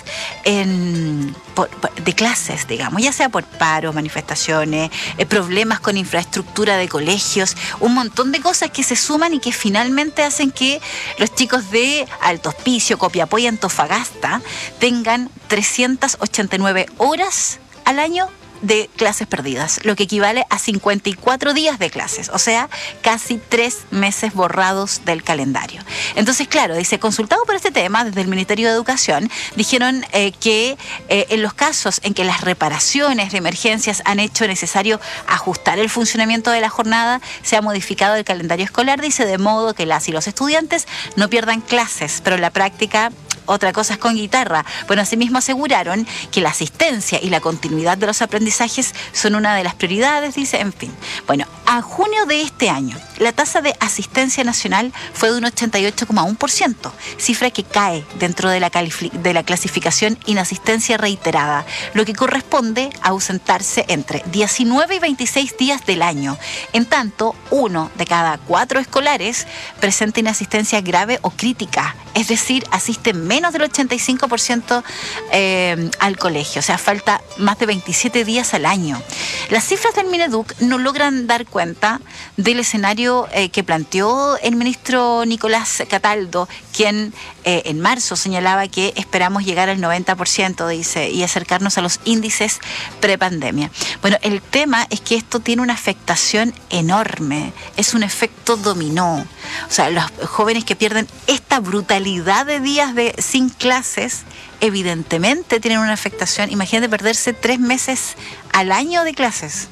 en, por, por, de clases, digamos, ya sea por paros, manifestaciones, eh, problemas con infraestructura de colegios, un montón de cosas que se suman y que finalmente hacen que los chicos de Alto Hospicio, Copiapó y Antofagasta tengan trescientas ochenta y nueve horas al año de clases perdidas, lo que equivale a cincuenta y cuatro días de clases, o sea, casi tres meses borrados del calendario. Entonces, claro, dice, consultado por este tema desde el Ministerio de Educación, dijeron eh, que eh, en los casos en que las reparaciones de emergencias han hecho necesario ajustar el funcionamiento de la jornada, se ha modificado el calendario escolar, dice, de modo que las y los estudiantes no pierdan clases, pero en la práctica otra cosa es con guitarra. Bueno, asimismo aseguraron que la asistencia y la continuidad de los aprendizajes son una de las prioridades, dice, en fin. Bueno, a junio de este año, la tasa de asistencia nacional fue de un ochenta y ocho coma uno por ciento, cifra que cae dentro de la, de la clasificación inasistencia reiterada, lo que corresponde a ausentarse entre diecinueve y veintiséis días del año. En tanto, uno de cada cuatro escolares presenta inasistencia grave o crítica, es decir, asiste menos del ochenta y cinco por ciento eh, al colegio, o sea, falta más de veintisiete días al año. Las cifras del Mineduc no logran dar cuenta del escenario eh, que planteó el ministro Nicolás Cataldo, quien eh, en marzo señalaba que esperamos llegar al noventa por ciento, dice, y acercarnos a los índices prepandemia. Bueno, el tema es que esto tiene una afectación enorme, es un efecto dominó. O sea, los jóvenes que pierden esta brutalidad de días de sin clases, evidentemente tienen una afectación. Imagínate perderse tres meses al año de clases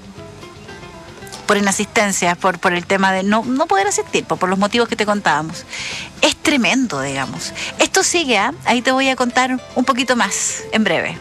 por inasistencia, por, por el tema de no, no poder asistir, por, por los motivos que te contábamos. Es tremendo, digamos. Esto sigue, ¿eh? Ahí te voy a contar un poquito más en breve.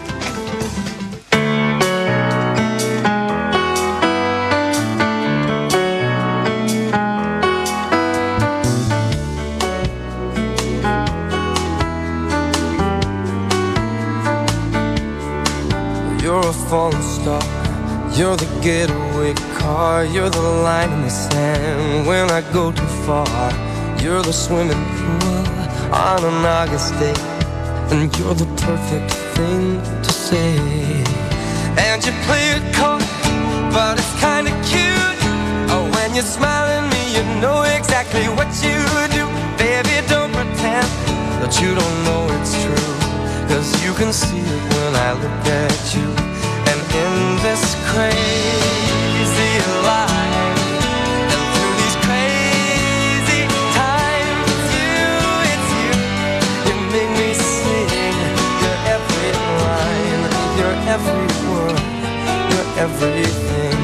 You're a falling star, you're the getaway car, you're the line in the sand when I go too far. You're the swimming pool on an August day, and you're the perfect thing to say. And you play it cold, but it's kinda cute. Oh, when you're smiling at me, you know exactly what you do. Baby, don't pretend that you don't know it's true, 'cause you can see it when I look at you. And in this crazy life, and through these crazy times, it's you, it's you. You make me sing your every line, your every word, your everything.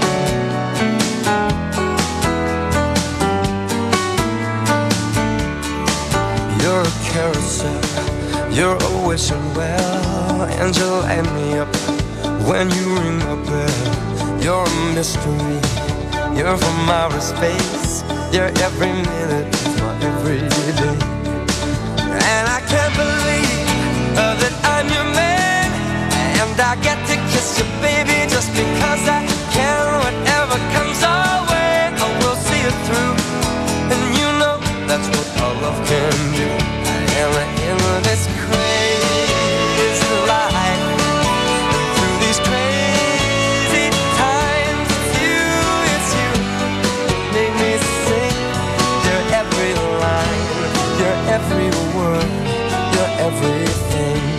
You're a carousel, you're a wishing well, and you light me up when you ring the bell. You're a mystery, you're from outer space, you're every minute of my every day. And I can't believe uh, that I'm your man, and I get to kiss you, baby, just because I can. Whatever comes our way, I will see it through, and you know that's what our love can do. And in this crazy life, and through these crazy times, it's you, it's you. You make me sing your every line, your every word, your everything.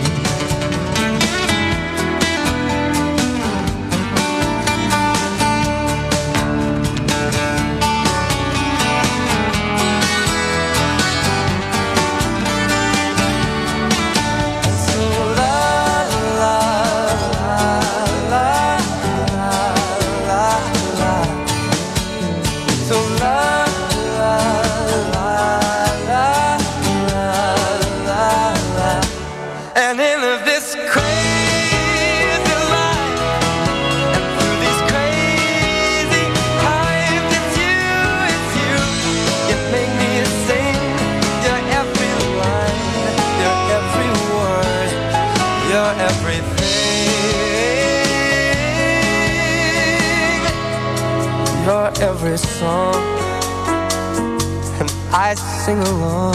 Every song, and I sing along,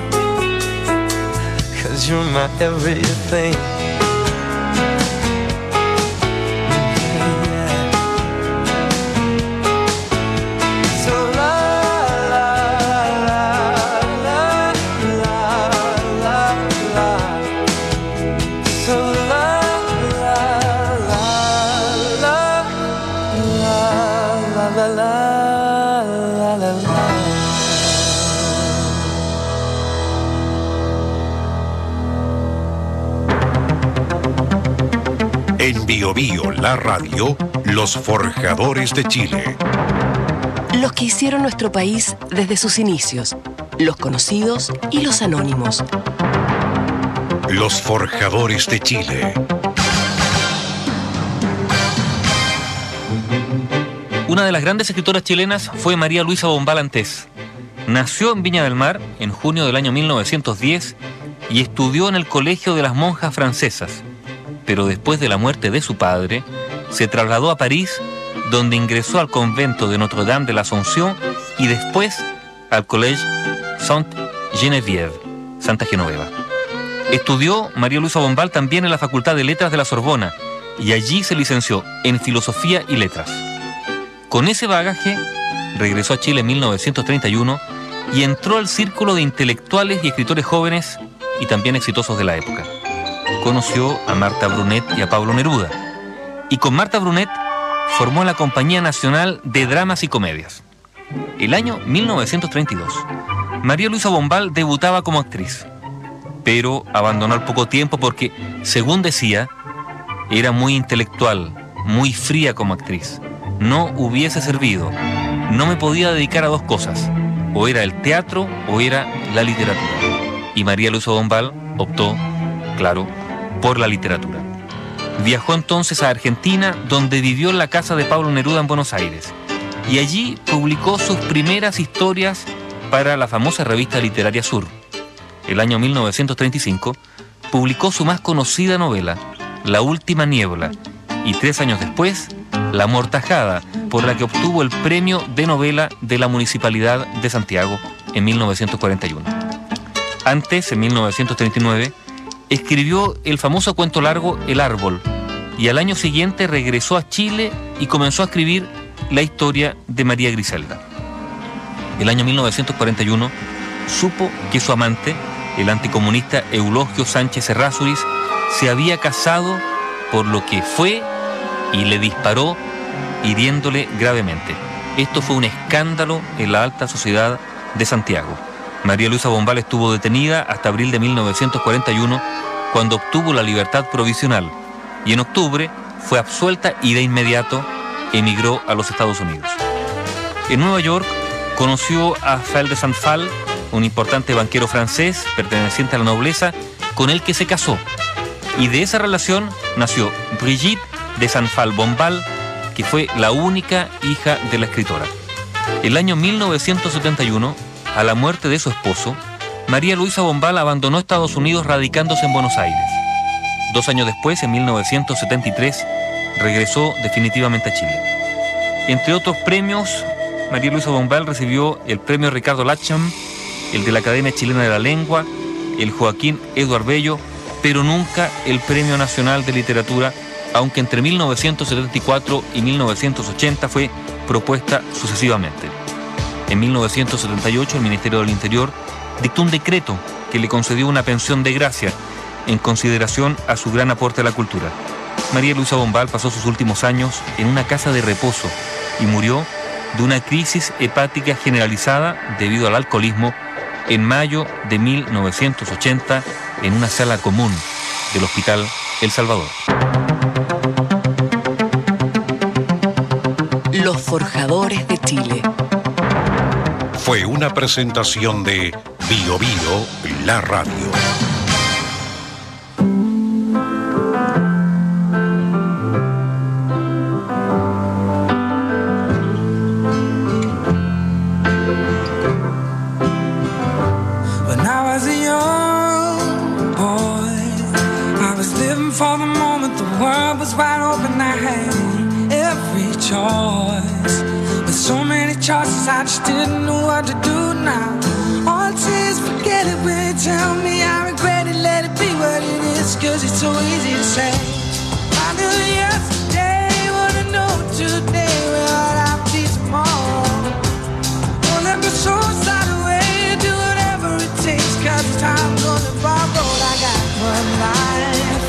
'cause you're my everything. En Bio Bio, la radio, los forjadores de Chile. Los que hicieron nuestro país desde sus inicios, los conocidos y los anónimos. Los forjadores de Chile. Una de las grandes escritoras chilenas fue María Luisa Bombal Antés. Nació en Viña del Mar en junio del año mil novecientos diez y estudió en el Colegio de las Monjas Francesas, pero después de la muerte de su padre, se trasladó a París, donde ingresó al convento de Notre-Dame de la Asunción y después al Collège Sainte-Geneviève, Santa Genoveva. Estudió María Luisa Bombal también en la Facultad de Letras de la Sorbona y allí se licenció en Filosofía y Letras. Con ese bagaje, regresó a Chile en mil novecientos treinta y uno y entró al círculo de intelectuales y escritores jóvenes y también exitosos de la época. Conoció a Marta Brunet y a Pablo Neruda, y con Marta Brunet formó la Compañía Nacional de Dramas y Comedias. El año mil novecientos treinta y dos, María Luisa Bombal debutaba como actriz, pero abandonó al poco tiempo porque, según decía, era muy intelectual, muy fría como actriz. No hubiese servido, no me podía dedicar a dos cosas, o era el teatro o era la literatura. Y María Luisa Bombal optó, claro, por la literatura. Viajó entonces a Argentina, donde vivió en la casa de Pablo Neruda en Buenos Aires, y allí publicó sus primeras historias para la famosa revista literaria Sur. El año mil novecientos treinta y cinco publicó su más conocida novela, La Última Niebla, y tres años después, La Amortajada, por la que obtuvo el premio de novela de la Municipalidad de Santiago en mil novecientos cuarenta y uno. Antes, en mil novecientos treinta y nueve, escribió el famoso cuento largo El Árbol, y al año siguiente regresó a Chile y comenzó a escribir la historia de María Griselda. El año mil novecientos cuarenta y uno supo que su amante, el anticomunista Eulogio Sánchez Errázuriz, se había casado, por lo que fue y le disparó, hiriéndole gravemente. Esto fue un escándalo en la alta sociedad de Santiago. María Luisa Bombal estuvo detenida hasta abril de mil novecientos cuarenta y uno, cuando obtuvo la libertad provisional, y en octubre fue absuelta y de inmediato emigró a los Estados Unidos. En Nueva York conoció a Fal de Sanfal, un importante banquero francés perteneciente a la nobleza, con el que se casó. Y de esa relación nació Brigitte de Sanfal Bombal, que fue la única hija de la escritora. El año mil novecientos setenta y uno, a la muerte de su esposo, María Luisa Bombal abandonó Estados Unidos radicándose en Buenos Aires. Dos años después, en mil novecientos setenta y tres, regresó definitivamente a Chile. Entre otros premios, María Luisa Bombal recibió el premio Ricardo Lacham, el de la Academia Chilena de la Lengua, el Joaquín Eduard Bello, pero nunca el Premio Nacional de Literatura, aunque entre mil novecientos setenta y cuatro y mil novecientos ochenta fue propuesta sucesivamente. En mil novecientos setenta y ocho, el Ministerio del Interior dictó un decreto que le concedió una pensión de gracia en consideración a su gran aporte a la cultura. María Luisa Bombal pasó sus últimos años en una casa de reposo y murió de una crisis hepática generalizada debido al alcoholismo en mayo de mil novecientos ochenta en una sala común del Hospital El Salvador. Los Forjadores de Chile. Fue una presentación de Bio Bio, la radio. For the moment the world was wide open, I had every choice. With so many choices, I just didn't know what to do now. All it says, forget it when you tell me I regret it. Let it be what it is, cause it's so easy to say. I knew yesterday, what I know today, well, I'll be tomorrow. Don't let my soul slide away, do whatever it takes, cause time's on the borrowed. I got one life.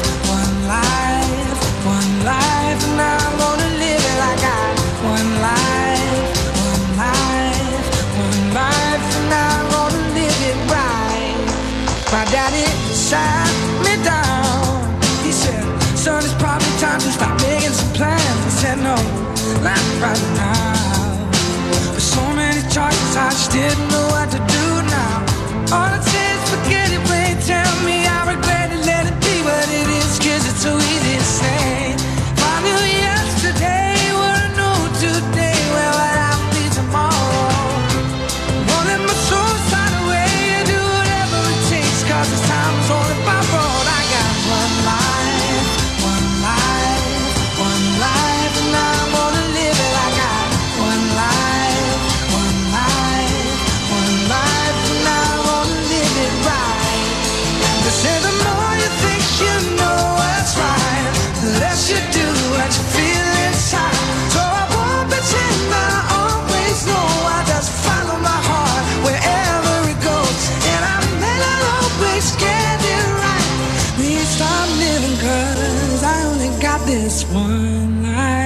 Life, one life, and I'm gonna live it. I got one life, one life, one life, and I'm gonna live it right. My daddy sat me down. He said, son, it's probably time to start making some plans. I said, no, not right now. With so many choices, I just didn't know what to do now. All it says, forget it, when you tell me I regret it. Let it be what it is, cause it's so easy to say. If I knew yesterday what I know today, well, I'll be tomorrow. Won't let my soul slide away, do whatever it takes, cause this time's only borrowed. I got one life, one life, one life, and I'm gonna live it. I got one life, one life, one life, and I'm gonna live it right. They say the more you think you know what's right, the less you do what you feel inside. So I won't pretend I always know. I just follow my heart wherever it goes, and I may not always get it right. Please stop living, cause I only got this one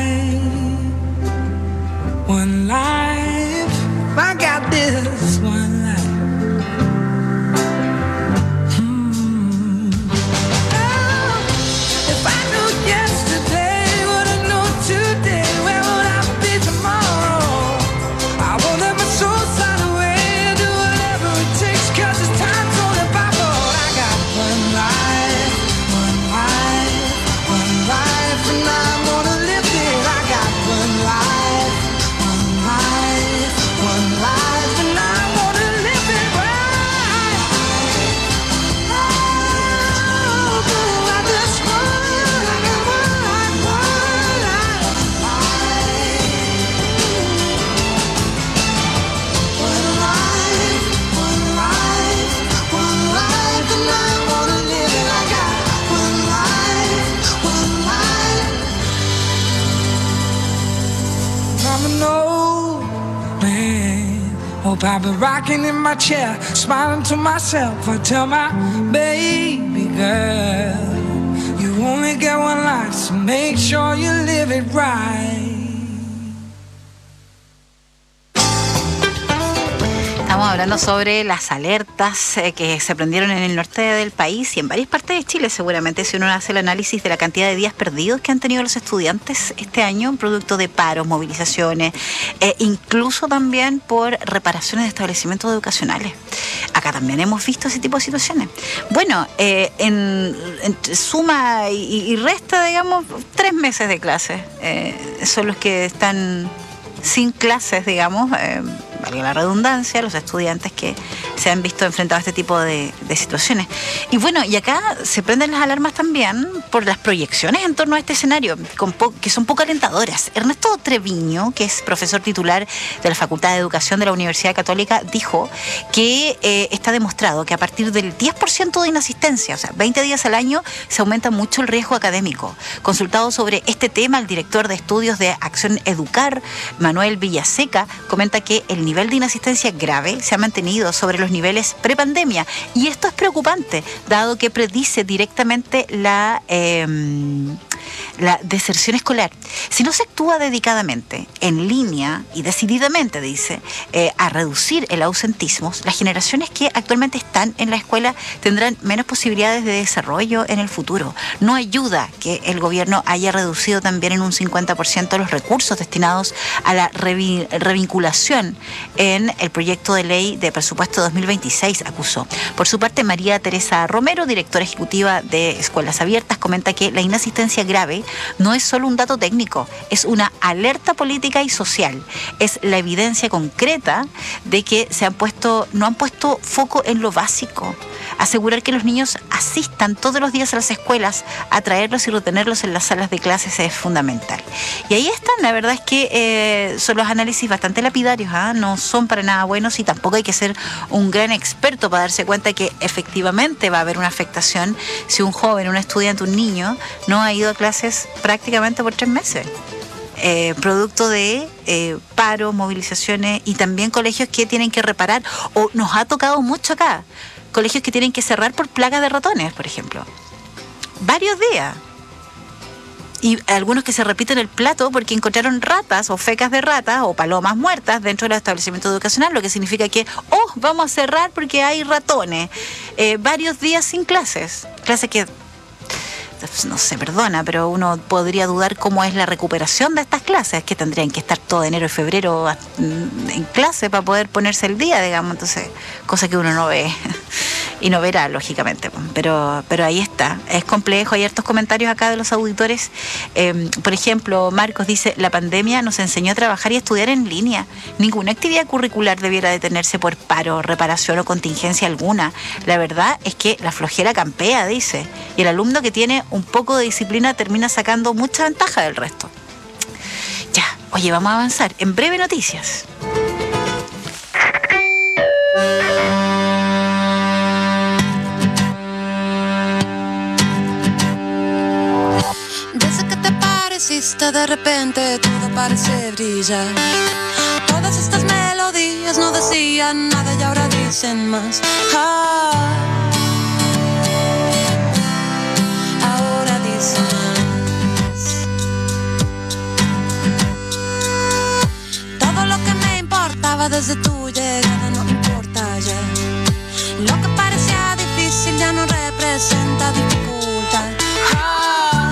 life. One life, I got this one life. One life, and I'm gonna live I'll be rocking in my chair, smiling to myself. I tell my baby girl, you only get one life, so make sure you live it right. Estamos hablando sobre las alertas eh, que se prendieron en el norte del país y en varias partes de Chile seguramente, si uno hace el análisis de la cantidad de días perdidos que han tenido los estudiantes este año, producto de paros, movilizaciones, eh, incluso también por reparaciones de establecimientos educacionales. Acá también hemos visto ese tipo de situaciones. Bueno, eh, en, en suma y, y resta, digamos, tres meses de clases eh, son los que están sin clases, digamos, eh, valga la redundancia, los estudiantes que se han visto enfrentados a este tipo de, de situaciones. Y bueno, y acá se prenden las alarmas también por las proyecciones en torno a este escenario, con po- que son poco alentadoras. Ernesto Treviño, que es profesor titular de la Facultad de Educación de la Universidad Católica, dijo que eh, está demostrado que a partir del diez por ciento de inasistencia, o sea, veinte días al año, se aumenta mucho el riesgo académico. Consultado sobre este tema, el director de estudios de Acción Educar, Manuel Villaseca, comenta que el nivel de inasistencia grave se ha mantenido sobre los niveles prepandemia, y esto es preocupante, dado que predice directamente la, eh, la deserción escolar. Si no se actúa dedicadamente, en línea y decididamente, dice, eh, a reducir el ausentismo, las generaciones que actualmente están en la escuela tendrán menos posibilidades de desarrollo en el futuro. No ayuda que el gobierno haya reducido también en un cincuenta por ciento los recursos destinados a la revi- revinculación en el proyecto de ley de presupuesto dos mil veintiséis, acusó. Por su parte, María Teresa Romero, directora ejecutiva de Escuelas Abiertas, comenta que la inasistencia grave no es solo un dato técnico, es una alerta política y social. Es la evidencia concreta de que se han puesto, no han puesto foco en lo básico. Asegurar que los niños asistan todos los días a las escuelas, atraerlos y retenerlos en las salas de clases es fundamental. Y ahí están, la verdad es que eh, son los análisis bastante lapidarios, ¿eh? No son para nada buenos, y tampoco hay que ser un gran experto para darse cuenta que efectivamente va a haber una afectación si un joven, un estudiante, un niño no ha ido a clases prácticamente por tres meses. Eh, producto de eh, paros, movilizaciones y también colegios que tienen que reparar, o nos ha tocado mucho acá, colegios que tienen que cerrar por plagas de ratones, por ejemplo. Varios días. Y algunos que se repiten el plato porque encontraron ratas o fecas de ratas o palomas muertas dentro del establecimiento educacional, lo que significa que, oh, vamos a cerrar porque hay ratones. Eh, varios días sin clases. Clases que no se perdona, pero uno podría dudar cómo es la recuperación de estas clases, que tendrían que estar todo enero y febrero en clase para poder ponerse el día, digamos. Entonces, cosa que uno no ve y no verá, lógicamente, pero, pero ahí está, es complejo. Hay hartos comentarios acá de los auditores. Eh, por ejemplo, Marcos dice: la pandemia nos enseñó a trabajar y estudiar en línea. Ninguna actividad curricular debiera detenerse por paro, reparación o contingencia alguna. La verdad es que la flojera campea, dice, y el alumno que tiene un poco de disciplina termina sacando mucha ventaja del resto. Ya, oye, vamos a avanzar. En breve, noticias. De repente todo parece brillar. Todas estas melodías no decían nada y ahora dicen más. Ah, ahora dicen más. Todo lo que me importaba desde tu llegada no importa ya. Lo que parecía difícil ya no representa dificultad. Ah,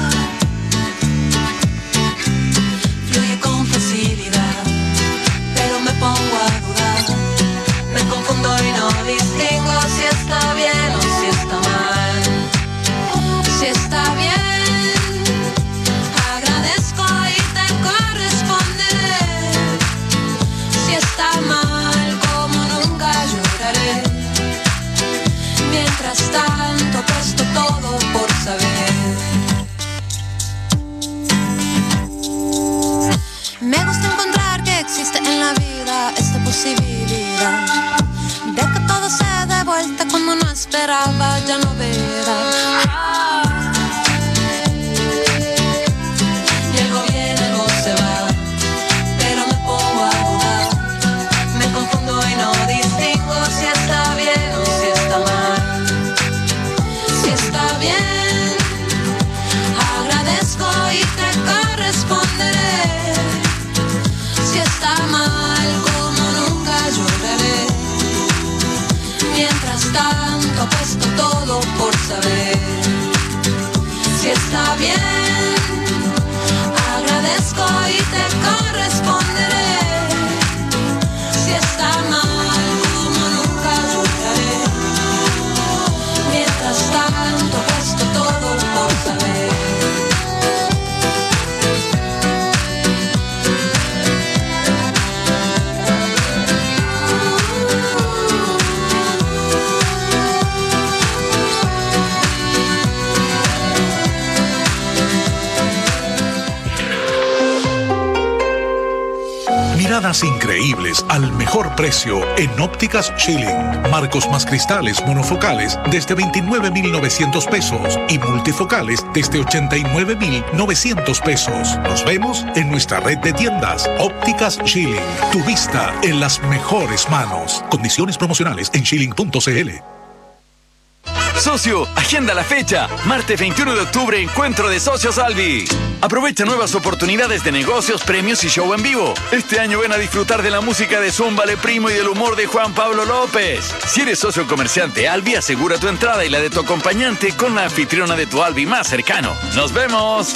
pongo a dudar, me confundo y no distingo si está bien o si está mal. Si está bien, agradezco y te corresponderé. Si está mal, como nunca lloraré. Mientras tanto, presto todo por saber. Me gusta encontrar que existe en la vida esta posibilidad de que todo se dé vuelta cuando no esperaba, ya no verá. Ah, y el gobierno se va, pero me pongo a dudar, me confundo y no tanto, apuesto todo por saber si está bien. Agradezco y te corresponderé. Si está mal, como nunca lloraré. Mientras tanto, apuesto todo por saber. Miradas increíbles al mejor precio en Ópticas Schilling. Marcos más cristales monofocales desde veintinueve mil novecientos pesos y multifocales desde ochenta y nueve mil novecientos pesos. Nos vemos en nuestra red de tiendas Ópticas Schilling. Tu vista en las mejores manos. Condiciones promocionales en schilling punto c l. Socio, agenda la fecha. Martes veintiuno de octubre, encuentro de socios Albi. Aprovecha nuevas oportunidades de negocios, premios y show en vivo. Este año ven a disfrutar de la música de Zumba Le Primo y del humor de Juan Pablo López. Si eres socio comerciante Albi, asegura tu entrada y la de tu acompañante con la anfitriona de tu Albi más cercano. ¡Nos vemos!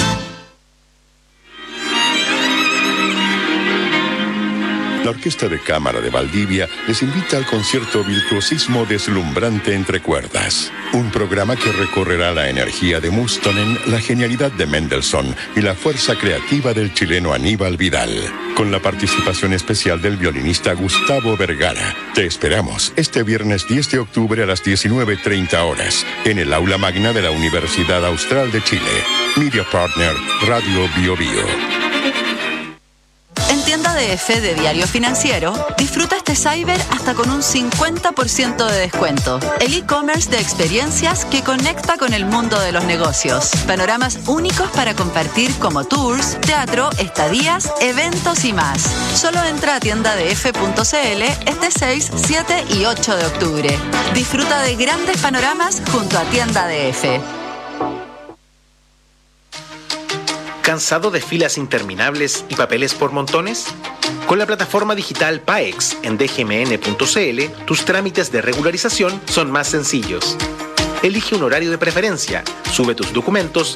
La Orquesta de Cámara de Valdivia les invita al concierto Virtuosismo Deslumbrante entre Cuerdas, un programa que recorrerá la energía de Mustonen, la genialidad de Mendelssohn y la fuerza creativa del chileno Aníbal Vidal, con la participación especial del violinista Gustavo Vergara. Te esperamos este viernes diez de octubre a las diecinueve treinta horas en el Aula Magna de la Universidad Austral de Chile. Media Partner Radio Bio Bio. En Tienda D F de Diario Financiero, disfruta este cyber hasta con un cincuenta por ciento de descuento. El e-commerce de experiencias que conecta con el mundo de los negocios. Panoramas únicos para compartir como tours, teatro, estadías, eventos y más. Solo entra a tienda d f punto c l este seis, siete y ocho de octubre. Disfruta de grandes panoramas junto a Tienda D F. ¿Cansado de filas interminables y papeles por montones? Con la plataforma digital PAEX en d g m n punto c l, tus trámites de regularización son más sencillos. Elige un horario de preferencia, sube tus documentos